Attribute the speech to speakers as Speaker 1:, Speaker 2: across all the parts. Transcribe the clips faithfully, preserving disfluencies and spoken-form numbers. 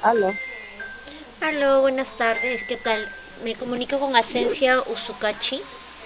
Speaker 1: Aló,
Speaker 2: Aló, buenas tardes, ¿qué tal? Me comunico con Asencia Usucachi.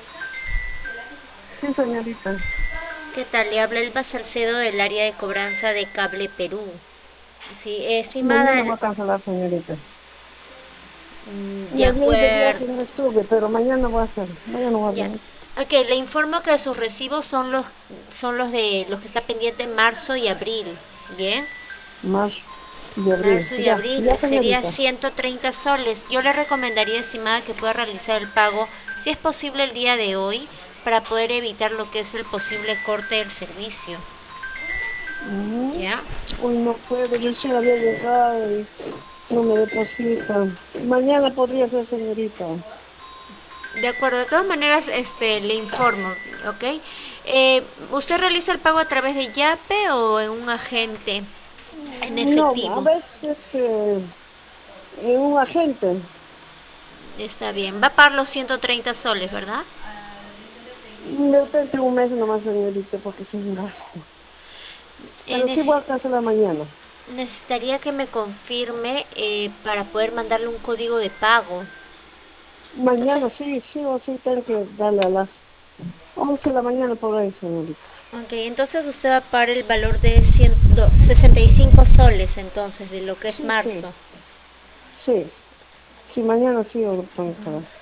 Speaker 1: sí, señorita.
Speaker 2: ¿Qué tal? Le habla Elba Salcedo del área de cobranza de Cable Perú. Sí, estimada,
Speaker 1: Mañana voy a cancelar, señorita.
Speaker 2: mm, de
Speaker 1: Me voy de viaje,
Speaker 2: acuerdo,
Speaker 1: no estuve, pero mañana voy a hacer. Mañana voy a
Speaker 2: ya.
Speaker 1: venir.
Speaker 2: Ok, le informo que sus recibos son los, son los de los que está pendiente en marzo y abril, ¿bien?
Speaker 1: Marzo y abril.
Speaker 2: Marzo y
Speaker 1: Ya,
Speaker 2: abril
Speaker 1: ya,
Speaker 2: sería
Speaker 1: señorita.
Speaker 2: ciento treinta soles. Yo le recomendaría, estimada, que pueda realizar el pago, si es posible, el día de hoy, para poder evitar lo que es el posible corte del servicio.
Speaker 1: Mm,
Speaker 2: ¿Ya?
Speaker 1: Hoy no puedo, recién había llegado y no me depositan. Mañana podría ser, señorita.
Speaker 2: De acuerdo, de todas maneras, este, le informo, ¿ok? Eh, ¿Usted realiza el pago a través de Yape o en un agente en
Speaker 1: No, a
Speaker 2: efectivo?
Speaker 1: veces eh, en un agente.
Speaker 2: Está bien, va a pagar los ciento treinta soles, ¿verdad?
Speaker 1: De repente un mes nomás, señorita, porque es un gasto.
Speaker 2: Eh,
Speaker 1: Pero sí voy
Speaker 2: nece-
Speaker 1: a cancelar mañana.
Speaker 2: necesitaría que me confirme eh, para poder mandarle un código de pago.
Speaker 1: Mañana
Speaker 2: Entonces,
Speaker 1: sí, sí o sí tengo que darle a las once de la mañana por ahí, señorita.
Speaker 2: ok, entonces usted va a pagar el valor de ciento sesenta y cinco soles, entonces, de lo que es
Speaker 1: Sí, sí,
Speaker 2: marzo.
Speaker 1: sí. Sí, mañana sí lo tengo que dar.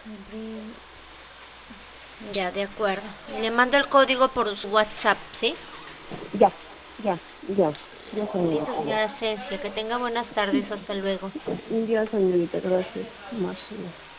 Speaker 2: Ya, de acuerdo. Le mando el código por su WhatsApp, ¿sí?
Speaker 1: Ya, ya, ya, ya,
Speaker 2: Listo,
Speaker 1: señorita, ya.
Speaker 2: señora Cecia. Que tenga buenas tardes. Hasta luego.
Speaker 1: Ya, señorita, gracias. Marcia.